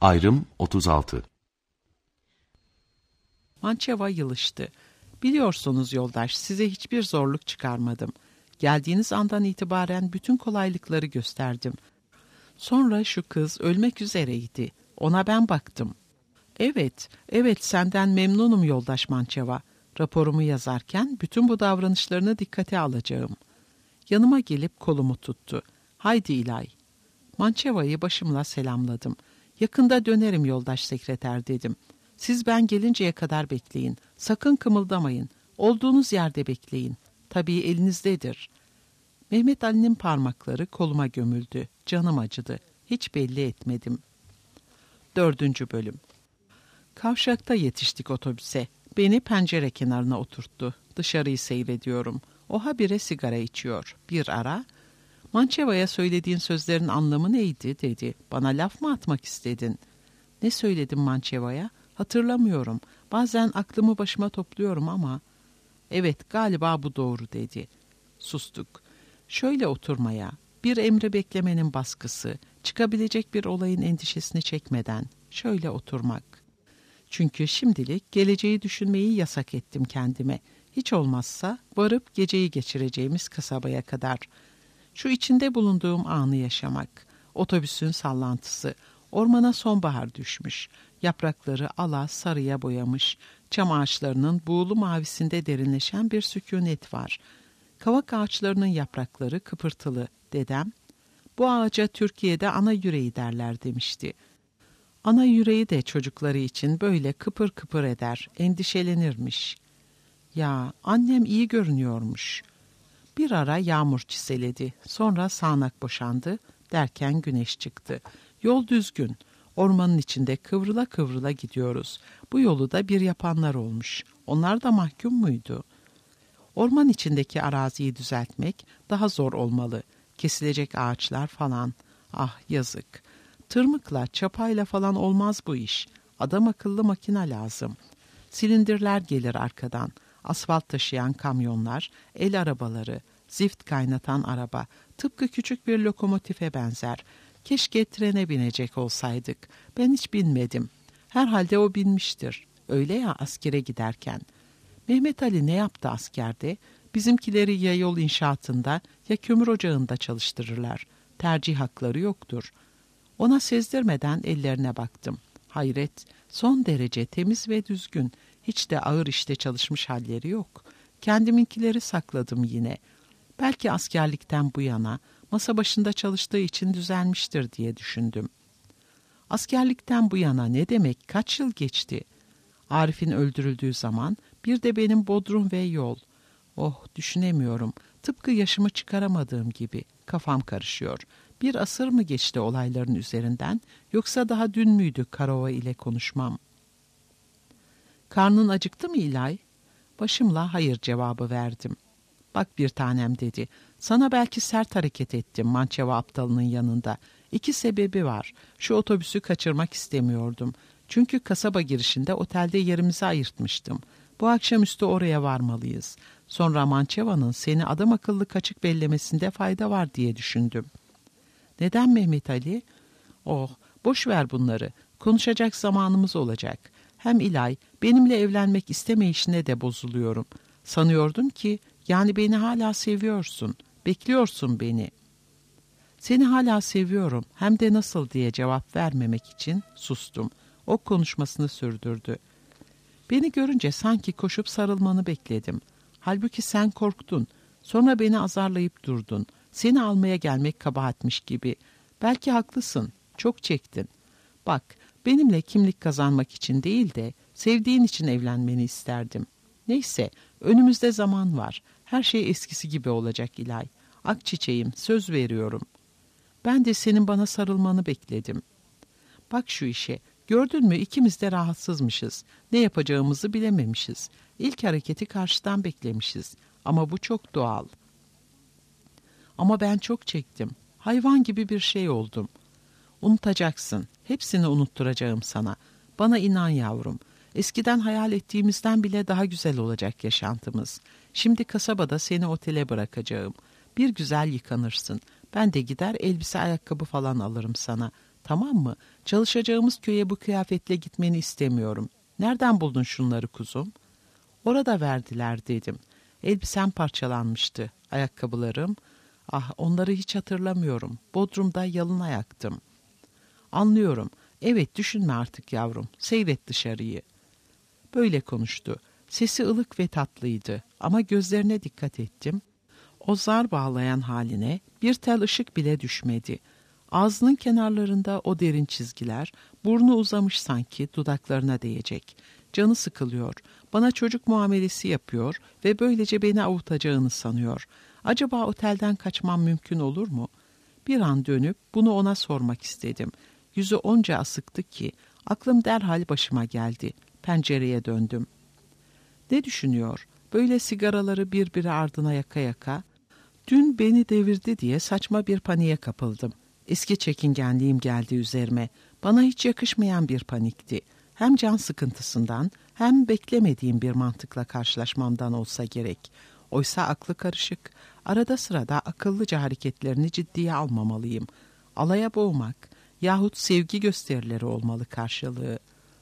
Ayrım 36. Mançeva yılıştı. Biliyorsunuz yoldaş, size hiçbir zorluk çıkarmadım. Geldiğiniz andan itibaren bütün kolaylıkları gösterdim. Sonra şu kız ölmek üzereydi. Ona ben baktım. Evet senden memnunum yoldaş Mançeva. Raporumu yazarken bütün bu davranışlarını dikkate alacağım. Yanıma gelip kolumu tuttu. Haydi İlay. Mançeva'yı başımla selamladım. Yakında dönerim yoldaş sekreter dedim. Siz ben gelinceye kadar bekleyin. Sakın kımıldamayın. Olduğunuz yerde bekleyin. Tabii elinizdedir. Mehmet Ali'nin parmakları koluma gömüldü. Canım acıdı. Hiç belli etmedim. 4. bölüm. Kavşakta yetiştik otobüse. Beni pencere kenarına oturttu. Dışarıyı seyrediyorum. O habire sigara içiyor. Bir ara, "Mançeva'ya söylediğin sözlerin anlamı neydi?" dedi. "Bana laf mı atmak istedin?" "Ne söyledim Mançeva'ya? Hatırlamıyorum. Bazen aklımı başıma topluyorum ama..." "Evet, galiba bu doğru," dedi. Sustuk. Şöyle oturmaya, bir emri beklemenin baskısı, çıkabilecek bir olayın endişesini çekmeden şöyle oturmak. Çünkü şimdilik geleceği düşünmeyi yasak ettim kendime. Hiç olmazsa varıp geceyi geçireceğimiz kasabaya kadar. Şu içinde bulunduğum anı yaşamak. Otobüsün sallantısı. Ormana sonbahar düşmüş. Yaprakları ala sarıya boyamış. Çam ağaçlarının buğulu mavisinde derinleşen bir sükunet var. Kavak ağaçlarının yaprakları kıpırtılı. Dedem, "Bu ağaca Türkiye'de ana yüreği derler," demişti. Ana yüreği de çocukları için böyle kıpır kıpır eder, endişelenirmiş. Ya annem iyi görünüyormuş. Bir ara yağmur çiseledi, sonra sağanak boşandı, derken güneş çıktı. Yol düzgün, ormanın içinde kıvrıla kıvrıla gidiyoruz. Bu yolu da bir yapanlar olmuş. Onlar da mahkum muydu? Orman içindeki araziyi düzeltmek daha zor olmalı. Kesilecek ağaçlar falan. Ah yazık. Tırmıkla, çapayla falan olmaz bu iş. Adam akıllı makine lazım. Silindirler gelir arkadan. Asfalt taşıyan kamyonlar, el arabaları, zift kaynatan araba. Tıpkı küçük bir lokomotife benzer. Keşke trene binecek olsaydık. Ben hiç binmedim. Herhalde o binmiştir. Öyle ya askere giderken. Mehmet Ali ne yaptı askerde? Bizimkileri ya yol inşaatında ya kömür ocağında çalıştırırlar. Tercih hakları yoktur. Ona sezdirmeden ellerine baktım. Hayret, son derece temiz ve düzgün. Hiç de ağır işte çalışmış halleri yok. Kendiminkileri sakladım yine. Belki askerlikten bu yana masa başında çalıştığı için düzelmiştir diye düşündüm. Askerlikten bu yana ne demek, kaç yıl geçti? Arif'in öldürüldüğü zaman bir de benim Bodrum ve yol. Oh, düşünemiyorum. Tıpkı yaşımı çıkaramadığım gibi kafam karışıyor. Bir asır mı geçti olayların üzerinden, yoksa daha dün müydü Karova ile konuşmam? "Karnın acıktı mı İlay?" Başımla hayır cevabı verdim. "Bak bir tanem," dedi. "Sana belki sert hareket ettim Mançeva aptalının yanında. 2 sebebi var. Şu otobüsü kaçırmak istemiyordum. Çünkü kasaba girişinde otelde yerimizi ayırtmıştım. Bu akşamüstü oraya varmalıyız. Sonra Mançeva'nın seni adam akıllı kaçık bellemesinde fayda var diye düşündüm." "Neden Mehmet Ali?" "Oh, boş ver bunları. Konuşacak zamanımız olacak. Hem İlay, benimle evlenmek istemeyişine de bozuluyorum. Sanıyordum ki, yani beni hala seviyorsun. Bekliyorsun beni." "Seni hala seviyorum, hem de nasıl," diye cevap vermemek için sustum. O konuşmasını sürdürdü. "Beni görünce sanki koşup sarılmanı bekledim. Halbuki sen korktun. Sonra beni azarlayıp durdun. Seni almaya gelmek kabahatmiş gibi. Belki haklısın. Çok çektin. Bak, benimle kimlik kazanmak için değil de sevdiğin için evlenmeni isterdim. Neyse, önümüzde zaman var. Her şey eskisi gibi olacak İlay. Akçiçeğim, söz veriyorum. Ben de senin bana sarılmanı bekledim. Bak şu işe. Gördün mü, ikimiz de rahatsızmışız. Ne yapacağımızı bilememişiz. İlk hareketi karşıdan beklemişiz. Ama bu çok doğal. Ama ben çok çektim. Hayvan gibi bir şey oldum. Unutacaksın. Hepsini unutturacağım sana. Bana inan yavrum. Eskiden hayal ettiğimizden bile daha güzel olacak yaşantımız. Şimdi kasabada seni otele bırakacağım. Bir güzel yıkanırsın. Ben de gider elbise ayakkabı falan alırım sana. Tamam mı? Çalışacağımız köye bu kıyafetle gitmeni istemiyorum. Nereden buldun şunları kuzum? Orada verdiler dedim. Elbisem parçalanmıştı. Ayakkabılarım. Ah, onları hiç hatırlamıyorum. Bodrum'da yalın ayaktım. Anlıyorum. Evet, düşünme artık yavrum. Seyret dışarıyı. Böyle konuştu. Sesi ılık ve tatlıydı ama gözlerine dikkat ettim. O zar bağlayan haline bir tel ışık bile düşmedi. Ağzının kenarlarında o derin çizgiler, burnu uzamış sanki dudaklarına değecek. Canı sıkılıyor, bana çocuk muamelesi yapıyor ve böylece beni avutacağını sanıyor. Acaba otelden kaçmam mümkün olur mu? Bir an dönüp bunu ona sormak istedim. Yüzü onca asıktı ki aklım derhal başıma geldi. Pencereye döndüm. Ne düşünüyor? Böyle sigaraları birbiri ardına yaka yaka. Dün beni devirdi diye saçma bir paniğe kapıldım. Eski çekingenliğim geldi üzerime. Bana hiç yakışmayan bir panikti. Hem can sıkıntısından hem beklemediğim bir mantıkla karşılaşmamdan olsa gerek. Oysa aklı karışık. Arada sırada akıllıca hareketlerini ciddiye almamalıyım. Alaya boğmak yahut sevgi gösterileri olmalı karşılığı.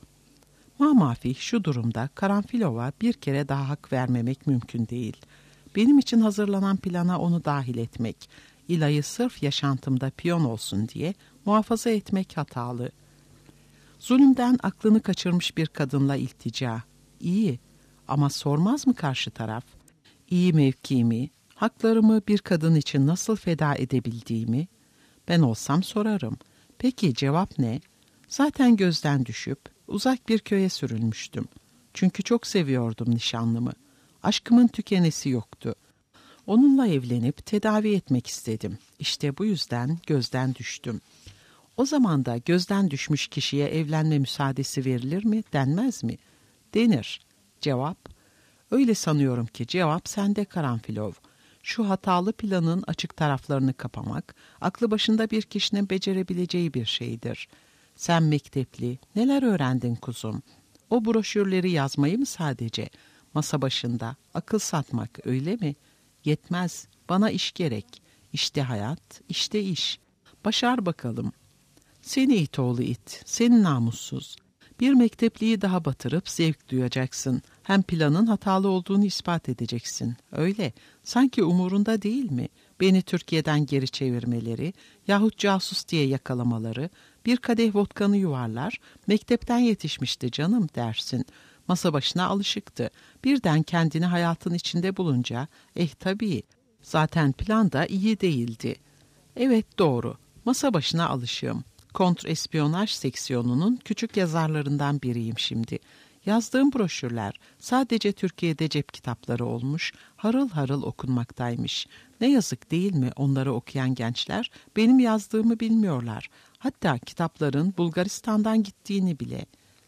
Mamafi şu durumda Karanfilova bir kere daha hak vermemek mümkün değil. Benim için hazırlanan plana onu dahil etmek, İlay'ı sırf yaşantımda piyon olsun diye muhafaza etmek hatalı. Zulümden aklını kaçırmış bir kadınla iltica. İyi ama sormaz mı karşı taraf? İyi mevkimi, haklarımı bir kadın için nasıl feda edebildiğimi? Ben olsam sorarım. Peki cevap ne? Zaten gözden düşüp uzak bir köye sürülmüştüm. Çünkü çok seviyordum nişanlımı. Aşkımın tükenesi yoktu. Onunla evlenip tedavi etmek istedim. İşte bu yüzden gözden düştüm. O zaman da gözden düşmüş kişiye evlenme müsaadesi verilir mi, denmez mi? Denir. Cevap? Öyle sanıyorum ki cevap sende Karanfilov. Şu hatalı planın açık taraflarını kapamak, aklı başında bir kişinin becerebileceği bir şeydir. Sen mektepli, neler öğrendin kuzum? O broşürleri yazmayı mı sadece? Masa başında, akıl satmak öyle mi? Yetmez, bana iş gerek. İşte hayat, işte iş. Başar bakalım. Seni it oğlu it, seni namussuz. Bir mektepliyi daha batırıp zevk duyacaksın. Hem planın hatalı olduğunu ispat edeceksin. Öyle, sanki umurunda değil mi? Beni Türkiye'den geri çevirmeleri yahut casus diye yakalamaları, bir kadeh vodkanı yuvarlar, mektepten yetişmişti canım dersin. Masa başına alışıktı. Birden kendini hayatın içinde bulunca, tabii, zaten plan da iyi değildi. Evet doğru, masa başına alışığım. Kontrespiyonaj seksiyonunun küçük yazarlarından biriyim şimdi. Yazdığım broşürler sadece Türkiye'de cep kitapları olmuş, harıl harıl okunmaktaymış. Ne yazık değil mi onları okuyan gençler benim yazdığımı bilmiyorlar. Hatta kitapların Bulgaristan'dan gittiğini bile.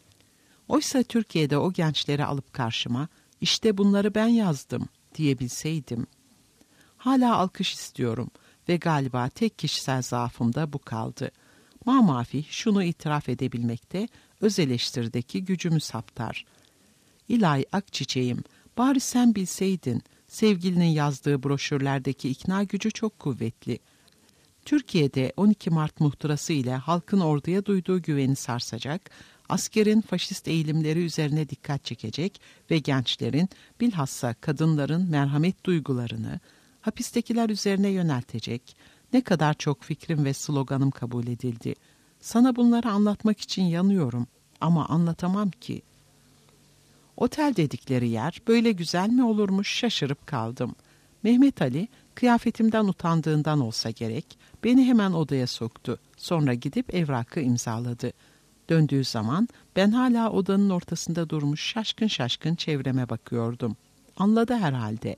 Oysa Türkiye'de o gençleri alıp karşıma, işte bunları ben yazdım diyebilseydim. Hala alkış istiyorum ve galiba tek kişisel zaafım da bu kaldı. Mamafi şunu itiraf edebilmekte, öz eleştirideki gücümü saptar. İlay akçiçeğim, bari sen bilseydin, sevgilinin yazdığı broşürlerdeki ikna gücü çok kuvvetli. Türkiye'de 12 Mart muhtırası ile halkın orduya duyduğu güveni sarsacak, askerin faşist eğilimleri üzerine dikkat çekecek ve gençlerin, bilhassa kadınların merhamet duygularını hapistekiler üzerine yöneltecek, ne kadar çok fikrim ve sloganım kabul edildi. Sana bunları anlatmak için yanıyorum ama anlatamam ki. Otel dedikleri yer böyle güzel mi olurmuş şaşırıp kaldım. Mehmet Ali kıyafetimden utandığından olsa gerek beni hemen odaya soktu. Sonra gidip evrakı imzaladı. Döndüğü zaman ben hala odanın ortasında durmuş şaşkın şaşkın çevreme bakıyordum. Anladı herhalde.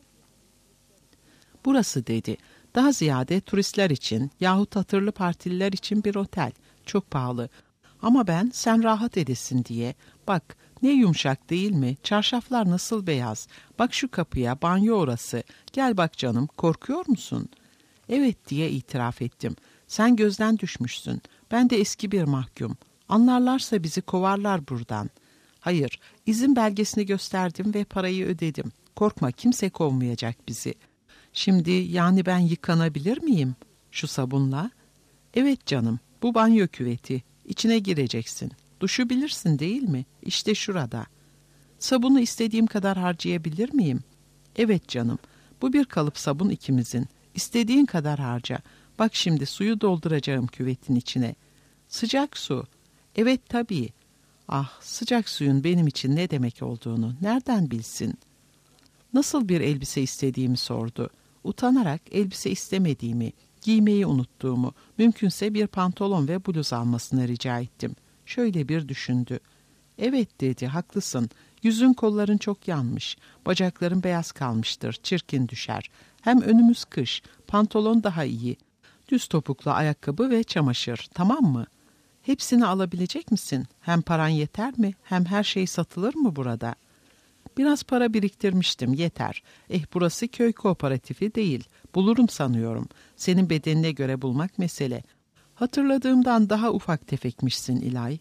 Burası dedi. Daha ziyade turistler için yahut hatırlı partililer için bir otel. Çok pahalı. Ama ben sen rahat edesin diye. Bak ne yumuşak değil mi? Çarşaflar nasıl beyaz. Bak şu kapıya, banyo orası. Gel bak canım, korkuyor musun? Evet diye itiraf ettim. Sen gözden düşmüşsün. Ben de eski bir mahkum. Anlarlarsa bizi kovarlar buradan. Hayır, izin belgesini gösterdim ve parayı ödedim. Korkma, kimse kovmayacak bizi. Şimdi yani ben yıkanabilir miyim şu sabunla? Evet canım, Bu banyo küveti. İçine gireceksin. Duşu bilirsin değil mi? İşte şurada. Sabunu istediğim kadar harcayabilir miyim? Evet canım. Bu bir kalıp sabun ikimizin. İstediğin kadar harca. Bak şimdi suyu dolduracağım küvetin içine. Sıcak su. Evet tabii. Ah, sıcak suyun benim için ne demek olduğunu nereden bilsin? Nasıl bir elbise istediğimi sordu. Utanarak elbise istemediğimi, giymeyi unuttuğumu, mümkünse bir pantolon ve bluz almasını rica ettim. Şöyle bir düşündü. Evet dedi, haklısın. Yüzün kolların çok yanmış. Bacakların beyaz kalmıştır, çirkin düşer. Hem önümüz kış, pantolon daha iyi. Düz topuklu ayakkabı ve çamaşır, tamam mı? Hepsini alabilecek misin? Hem paran yeter mi? Hem her şey satılır mı burada? Biraz para biriktirmiştim, yeter. Burası köy kooperatifi değil. Bulurum sanıyorum. Senin bedenine göre bulmak mesele. Hatırladığımdan daha ufak tefekmişsin İlay.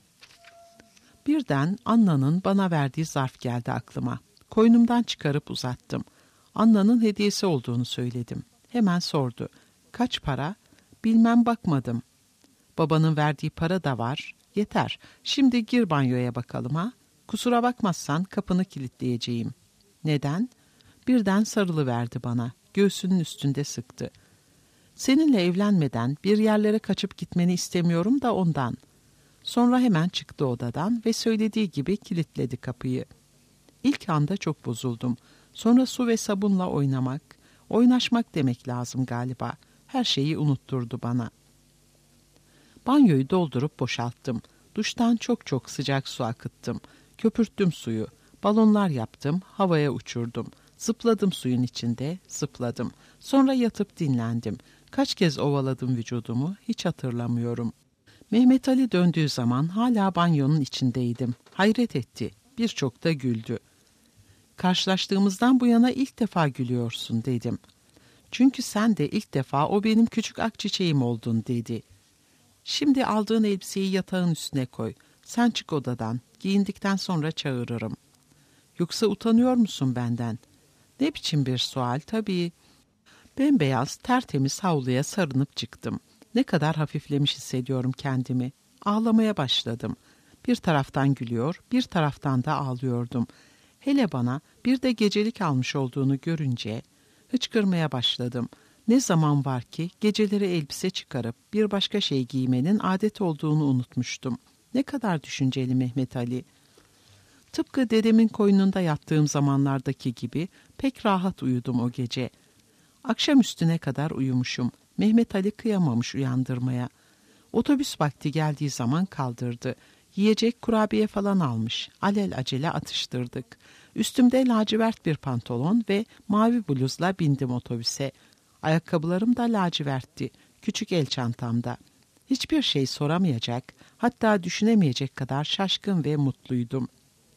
Birden Anna'nın bana verdiği zarf geldi aklıma. Koynumdan çıkarıp uzattım. Anna'nın hediyesi olduğunu söyledim. Hemen sordu. Kaç para? Bilmem, bakmadım. Babanın verdiği para da var. Yeter. Şimdi gir banyoya bakalım ha. Kusura bakmazsan kapını kilitleyeceğim. Neden? Birden sarılıverdi bana. Göğsünün üstünde sıktı. Seninle evlenmeden bir yerlere kaçıp gitmeni istemiyorum da ondan. Sonra hemen çıktı odadan ve söylediği gibi kilitledi kapıyı. İlk anda çok bozuldum. Sonra su ve sabunla oynamak, oynaşmak demek lazım galiba. Her şeyi unutturdu bana. Banyoyu doldurup boşalttım. Duştan çok çok sıcak su akıttım. Köpürttüm suyu. Balonlar yaptım, havaya uçurdum. Zıpladım suyun içinde, zıpladım. Sonra yatıp dinlendim. Kaç kez ovaladım vücudumu hiç hatırlamıyorum. Mehmet Ali döndüğü zaman hala banyonun içindeydim. Hayret etti. Birçok da güldü. Karşılaştığımızdan bu yana ilk defa gülüyorsun dedim. Çünkü sen de ilk defa o benim küçük akçiçeğim oldun dedi. Şimdi aldığın elbiseyi yatağın üstüne koy. Sen çık odadan. Giyindikten sonra çağırırım. Yoksa utanıyor musun benden? Ne biçim bir sual tabii. Bembeyaz, tertemiz havluya sarınıp çıktım. Ne kadar hafiflemiş hissediyorum kendimi. Ağlamaya başladım. Bir taraftan gülüyor, bir taraftan da ağlıyordum. Hele bana bir de gecelik almış olduğunu görünce hıçkırmaya başladım. Ne zaman var ki geceleri elbise çıkarıp bir başka şey giymenin adet olduğunu unutmuştum. Ne kadar düşünceli Mehmet Ali. Tıpkı dedemin koynunda yattığım zamanlardaki gibi pek rahat uyudum o gece. Akşam üstüne kadar uyumuşum. Mehmet Ali kıyamamış uyandırmaya. Otobüs vakti geldiği zaman kaldırdı. Yiyecek kurabiye falan almış. Alelacele atıştırdık. Üstümde lacivert bir pantolon ve mavi bluzla bindim otobüse. Ayakkabılarım da lacivertti. Küçük el çantamda. Hiçbir şey soramayacak, hatta düşünemeyecek kadar şaşkın ve mutluydum.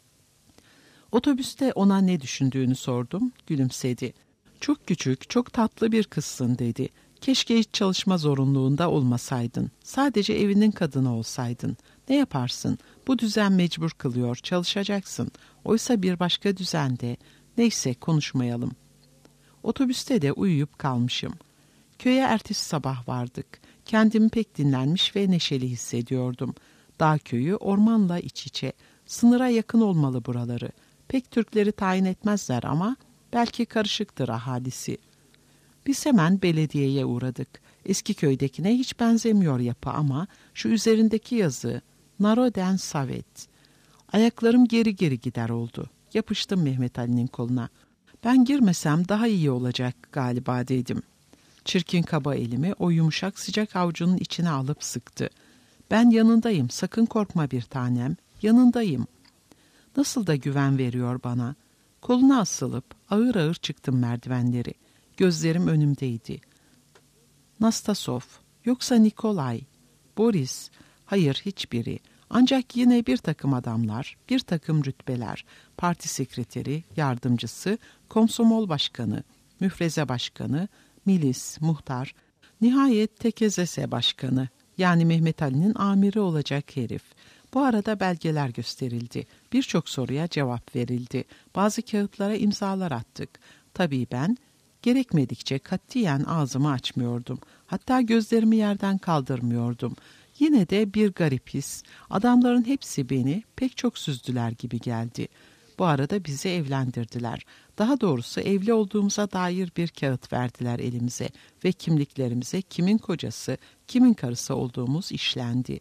Otobüste ona ne düşündüğünü sordum. Gülümsedi. Çok küçük, çok tatlı bir kızsın dedi. Keşke hiç çalışma zorunluluğunda olmasaydın. Sadece evinin kadını olsaydın. Ne yaparsın? Bu düzen mecbur kılıyor, çalışacaksın. Oysa bir başka düzende. Neyse, konuşmayalım. Otobüste de uyuyup kalmışım. Köye ertesi sabah vardık. Kendimi pek dinlenmiş ve neşeli hissediyordum. Dağ köyü ormanla iç içe. Sınıra yakın olmalı buraları. Pek Türkleri tayin etmezler ama belki karışıktır ahalisi. Biz hemen belediyeye uğradık. Eski köydekine hiç benzemiyor yapı ama şu üzerindeki yazı Naroden Savet. Ayaklarım geri geri gider oldu. Yapıştım Mehmet Ali'nin koluna. Ben girmesem daha iyi olacak galiba dedim. Çirkin kaba elimi o yumuşak sıcak avucunun içine alıp sıktı. Ben yanındayım, sakın korkma bir tanem, yanındayım. Nasıl da güven veriyor bana. Koluna asılıp ağır ağır çıktım merdivenleri. Gözlerim önümdeydi. Nastasov, yoksa Nikolay, Boris, hayır hiçbiri. Ancak yine bir takım adamlar, bir takım rütbeler, parti sekreteri, yardımcısı, komsomol başkanı, müfreze başkanı, milis, muhtar, nihayet tekezese başkanı, yani Mehmet Ali'nin amiri olacak herif. Bu arada belgeler gösterildi. Birçok soruya cevap verildi. Bazı kağıtlara imzalar attık. Tabii ben gerekmedikçe katiyen ağzımı açmıyordum. Hatta gözlerimi yerden kaldırmıyordum. Yine de bir garip his, adamların hepsi beni pek çok süzdüler gibi geldi. Bu arada bizi evlendirdiler. Daha doğrusu evli olduğumuza dair bir kağıt verdiler elimize ve kimliklerimize kimin kocası, kimin karısı olduğumuz işlendi.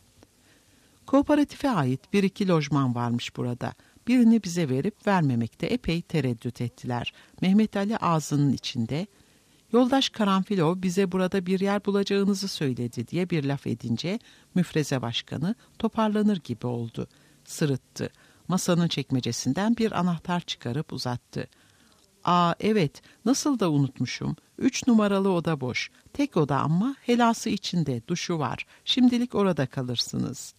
Kooperatife ait bir iki lojman varmış burada. Birini bize verip vermemekte epey tereddüt ettiler. Mehmet Ali ağzının içinde, "Yoldaş Karanfilov bize burada bir yer bulacağınızı söyledi" diye bir laf edince müfreze başkanı toparlanır gibi oldu. Sırıttı. Masanın çekmecesinden bir anahtar çıkarıp uzattı. "Aa evet, nasıl da unutmuşum. 3 numaralı oda boş. Tek oda ama helası içinde, duşu var. Şimdilik orada kalırsınız."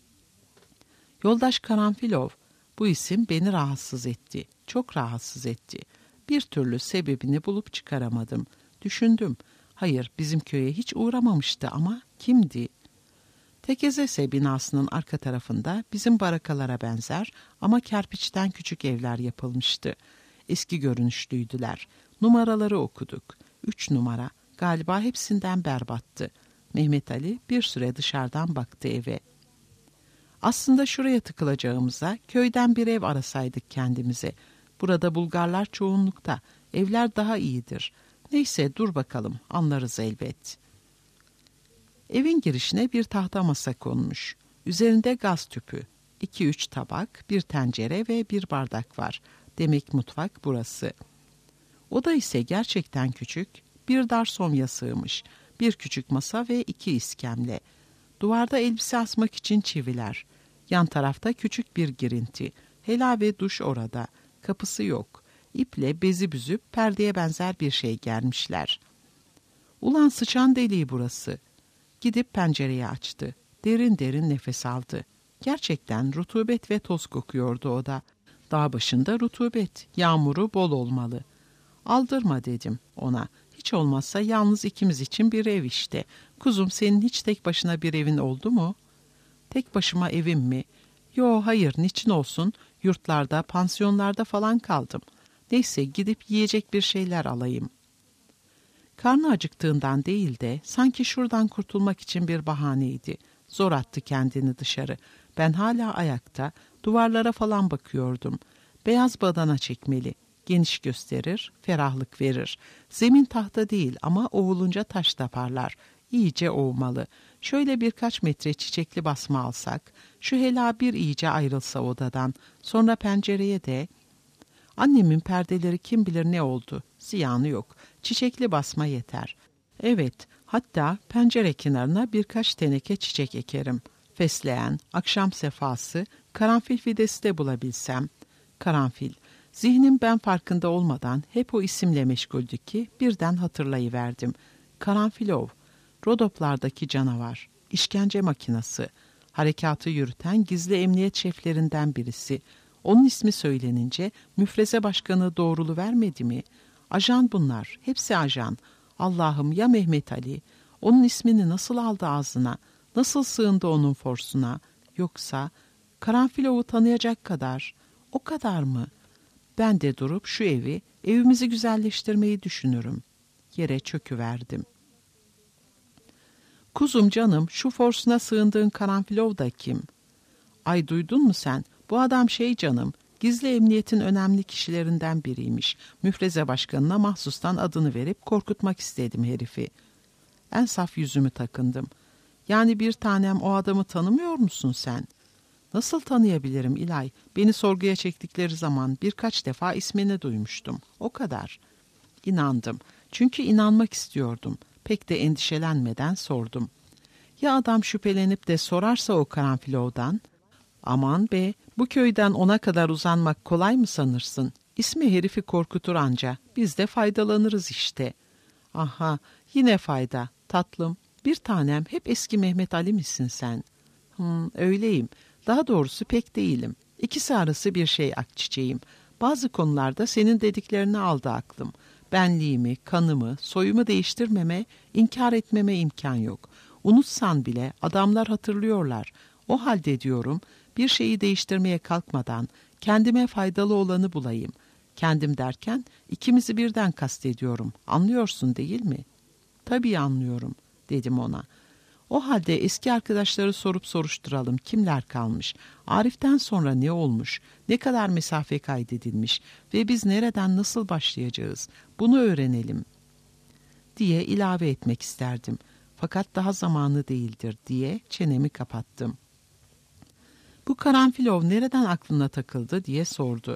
Yoldaş Karanfilov, bu isim beni rahatsız etti. Çok rahatsız etti. Bir türlü sebebini bulup çıkaramadım. Düşündüm. Hayır, bizim köye hiç uğramamıştı ama kimdi? Tekezese binasının arka tarafında bizim barakalara benzer ama kerpiçten küçük evler yapılmıştı. Eski görünüşlüydüler. Numaraları okuduk. 3 numara. Galiba hepsinden berbattı. Mehmet Ali bir süre dışarıdan baktı eve. Aslında şuraya tıkılacağımıza köyden bir ev arasaydık kendimize. Burada Bulgarlar çoğunlukta. Evler daha iyidir. Neyse dur bakalım, anlarız elbet. Evin girişine bir tahta masa konmuş. Üzerinde gaz tüpü, 2-3 tabak, bir tencere ve bir bardak var. Demek mutfak burası. Oda ise gerçekten küçük, bir dar somya sığmış. Bir küçük masa ve 2 iskemle. Duvarda elbise asmak için çiviler. Yan tarafta küçük bir girinti. Hela ve duş orada. Kapısı yok. İple bezi büzüp perdeye benzer bir şey germişler. Ulan sıçan deliği burası. Gidip pencereyi açtı. Derin derin nefes aldı. Gerçekten rutubet ve toz kokuyordu oda. Dağ başında rutubet, yağmuru bol olmalı. Aldırma dedim ona. Hiç olmazsa yalnız ikimiz için bir ev işte. Kuzum, senin hiç tek başına bir evin oldu mu? Tek başıma evim mi? Yo hayır, niçin olsun? Yurtlarda, pansiyonlarda falan kaldım. Neyse gidip yiyecek bir şeyler alayım. Karnı acıktığından değil de sanki şuradan kurtulmak için bir bahaneydi. Zor attı kendini dışarı. Ben hala ayakta, duvarlara falan bakıyordum. Beyaz badana çekmeli. Geniş gösterir, ferahlık verir. Zemin tahta değil ama ovulunca taş da parlar. İyice ovmalı. Şöyle birkaç metre çiçekli basma alsak, şu hela bir iyice ayrılsa odadan, sonra pencereye de... Annemin perdeleri kim bilir ne oldu. Ziyanı yok. Çiçekli basma yeter. Evet, hatta pencere kenarına birkaç teneke çiçek ekerim. Fesleğen, akşam sefası, karanfil fidesi de bulabilsem. Karanfil. Zihnim ben farkında olmadan hep o isimle meşguldü ki birden hatırlayıverdim. Karanfilov, Rodoplardaki canavar, işkence makinası, harekatı yürüten gizli emniyet şeflerinden birisi. Onun ismi söylenince müfreze başkanı doğrulu vermedi mi? Ajan bunlar, hepsi ajan. Allah'ım, ya Mehmet Ali? Onun ismini nasıl aldı ağzına? Nasıl sığındı onun forsuna? Yoksa Karanfilov'u tanıyacak kadar, o kadar mı? Ben de durup şu evimizi güzelleştirmeyi düşünürüm. Yere çöküverdim. Kuzum canım, şu forsuna sığındığın Karanfilov da kim? Ay duydun mu sen? Bu adam canım, gizli emniyetin önemli kişilerinden biriymiş. Müfreze başkanına mahsustan adını verip korkutmak istedim herifi. En saf yüzümü takındım. Yani bir tanem, o adamı tanımıyor musun sen? Nasıl tanıyabilirim İlay? Beni sorguya çektikleri zaman birkaç defa ismini duymuştum. O kadar. İnandım. Çünkü inanmak istiyordum. Pek de endişelenmeden sordum. Ya adam şüphelenip de sorarsa o Karanfilov'dan? Aman be, bu köyden ona kadar uzanmak kolay mı sanırsın? İsmi herifi korkutur anca. Biz de faydalanırız işte. Aha, yine fayda. Tatlım, bir tanem, hep eski Mehmet Ali misin sen? Öyleyim. Daha doğrusu pek değilim. İkisi arası bir şey akçiçeğim. Bazı konularda senin dediklerini aldı aklım. Benliğimi, kanımı, soyumu değiştirmeme, inkar etmeme imkan yok. Unutsan bile adamlar hatırlıyorlar. O halde diyorum, bir şeyi değiştirmeye kalkmadan kendime faydalı olanı bulayım. Kendim derken ikimizi birden kastediyorum. Anlıyorsun değil mi? Tabii anlıyorum, dedim ona. O halde eski arkadaşları sorup soruşturalım. Kimler kalmış? Arif'ten sonra ne olmuş? Ne kadar mesafe kaydedilmiş? Ve biz nereden nasıl başlayacağız? Bunu öğrenelim diye ilave etmek isterdim. Fakat daha zamanı değildir diye çenemi kapattım. Bu karanfilov nereden aklına takıldı diye sordu.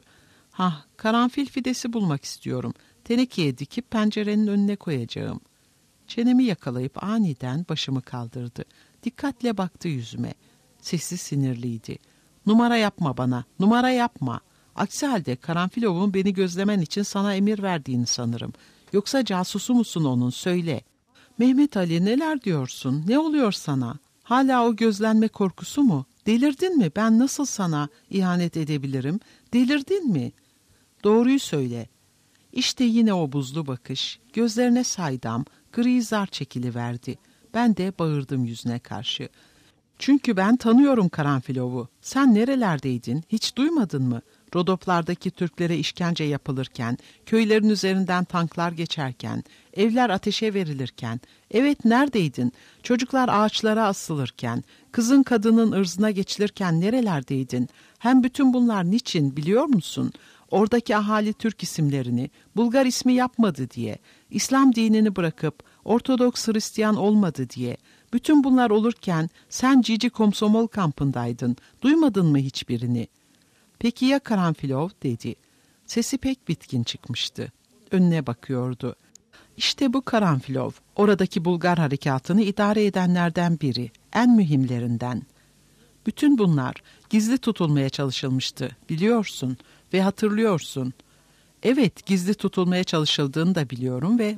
Karanfil fidesi bulmak istiyorum. Tenekeye dikip pencerenin önüne koyacağım. Çenemi yakalayıp aniden başımı kaldırdı. Dikkatle baktı yüzüme. Sesi sinirliydi. Numara yapma bana, numara yapma. Aksi halde Karanfilov'un beni gözlemen için sana emir verdiğini sanırım. Yoksa casusu musun onun, söyle. Mehmet Ali, neler diyorsun? Ne oluyor sana? Hala o gözlenme korkusu mu? Delirdin mi? Ben nasıl sana ihanet edebilirim? Delirdin mi? Doğruyu söyle. İşte yine o buzlu bakış. Gözlerine saydam, gri zar çekiliverdi. Ben de bağırdım yüzüne karşı. Çünkü ben tanıyorum Karanfilov'u. Sen nerelerdeydin? Hiç duymadın mı? Rodoplardaki Türklere işkence yapılırken, köylerin üzerinden tanklar geçerken, evler ateşe verilirken, evet neredeydin? Çocuklar ağaçlara asılırken, kızın kadının ırzına geçilirken nerelerdeydin? Hem bütün bunlar niçin biliyor musun? Oradaki ahali Türk isimlerini, Bulgar ismi yapmadı diye, İslam dinini bırakıp Ortodoks Hristiyan olmadı diye. Bütün bunlar olurken sen Cici Komsomol kampındaydın. Duymadın mı hiçbirini? Peki ya Karanfilov dedi. Sesi pek bitkin çıkmıştı. Önüne bakıyordu. İşte bu Karanfilov, oradaki Bulgar harekatını idare edenlerden biri, en mühimlerinden. Bütün bunlar gizli tutulmaya çalışılmıştı, biliyorsun ve hatırlıyorsun. Evet, gizli tutulmaya çalışıldığını da biliyorum ve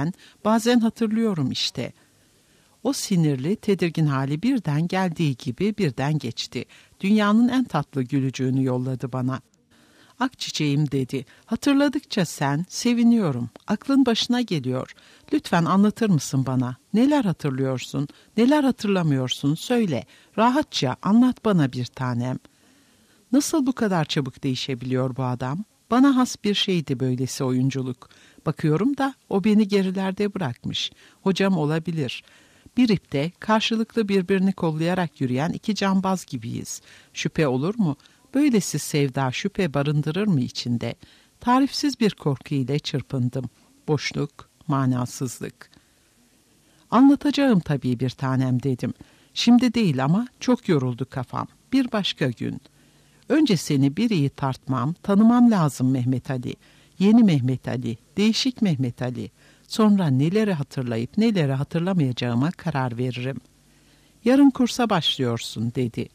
bazen hatırlıyorum işte. O sinirli, tedirgin hali birden geldiği gibi birden geçti. Dünyanın en tatlı gülücüğünü yolladı bana. Akçiçeğim dedi. Hatırladıkça seviniyorum. Aklın başına geliyor. Lütfen anlatır mısın bana? Neler hatırlıyorsun? Neler hatırlamıyorsun? Söyle. Rahatça anlat bana bir tanem. Nasıl bu kadar çabuk değişebiliyor bu adam? Bana has bir şeydi böylesi oyunculuk. Bakıyorum da o beni gerilerde bırakmış. Hocam olabilir. Bir ipte karşılıklı birbirini kollayarak yürüyen iki cambaz gibiyiz. Şüphe olur mu? Böylesi sevda şüphe barındırır mı içinde? Tarifsiz bir korku ile çırpındım. Boşluk, manasızlık. Anlatacağım tabii bir tanem dedim. Şimdi değil ama çok yoruldu kafam. Bir başka gün. Önce seni bir iyi tartmam, tanımam lazım Mehmet Ali. Yeni Mehmet Ali, değişik Mehmet Ali. Sonra neleri hatırlayıp neleri hatırlamayacağıma karar veririm. Yarın kursa başlıyorsun dedi.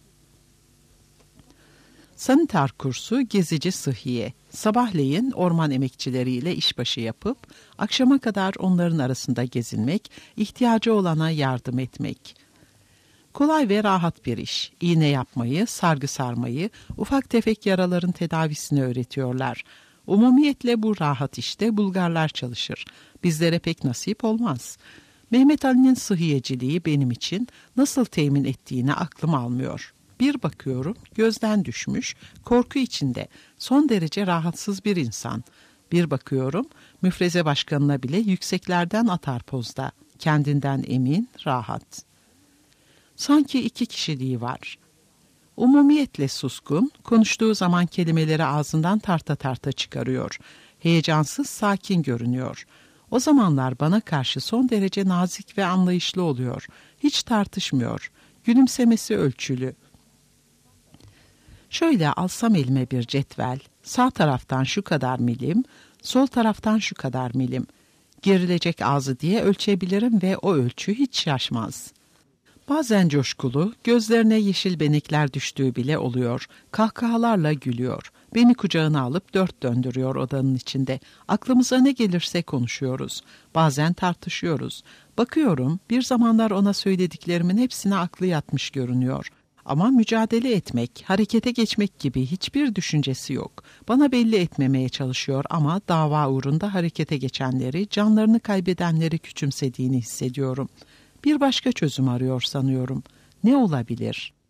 Saniter kursu gezici sıhhiye. Sabahleyin orman emekçileriyle işbaşı yapıp, akşama kadar onların arasında gezinmek, ihtiyacı olana yardım etmek. Kolay ve rahat bir iş. İğne yapmayı, sargı sarmayı, ufak tefek yaraların tedavisini öğretiyorlar. Umumiyetle bu rahat işte Bulgarlar çalışır. Bizlere pek nasip olmaz. Mehmet Ali'nin sıhhiyeciliği benim için nasıl temin ettiğini aklım almıyor. Bir bakıyorum gözden düşmüş, korku içinde, son derece rahatsız bir insan. Bir bakıyorum müfreze başkanına bile yükseklerden atar pozda. Kendinden emin, rahat. Sanki iki kişiliği var. Umumiyetle suskun, konuştuğu zaman kelimeleri ağzından tarta tarta çıkarıyor. Heyecansız, sakin görünüyor. O zamanlar bana karşı son derece nazik ve anlayışlı oluyor. Hiç tartışmıyor. Gülümsemesi ölçülü. Şöyle alsam elime bir cetvel, sağ taraftan şu kadar milim, sol taraftan şu kadar milim. Gerilecek ağzı diye ölçebilirim ve o ölçü hiç şaşmaz. Bazen coşkulu, gözlerine yeşil benekler düştüğü bile oluyor. Kahkahalarla gülüyor. Beni kucağına alıp dört döndürüyor odanın içinde. Aklımıza ne gelirse konuşuyoruz. Bazen tartışıyoruz. Bakıyorum, bir zamanlar ona söylediklerimin hepsine aklı yatmış görünüyor. Ama mücadele etmek, harekete geçmek gibi hiçbir düşüncesi yok. Bana belli etmemeye çalışıyor ama dava uğrunda harekete geçenleri, canlarını kaybedenleri küçümsediğini hissediyorum. Bir başka çözüm arıyor sanıyorum. Ne olabilir?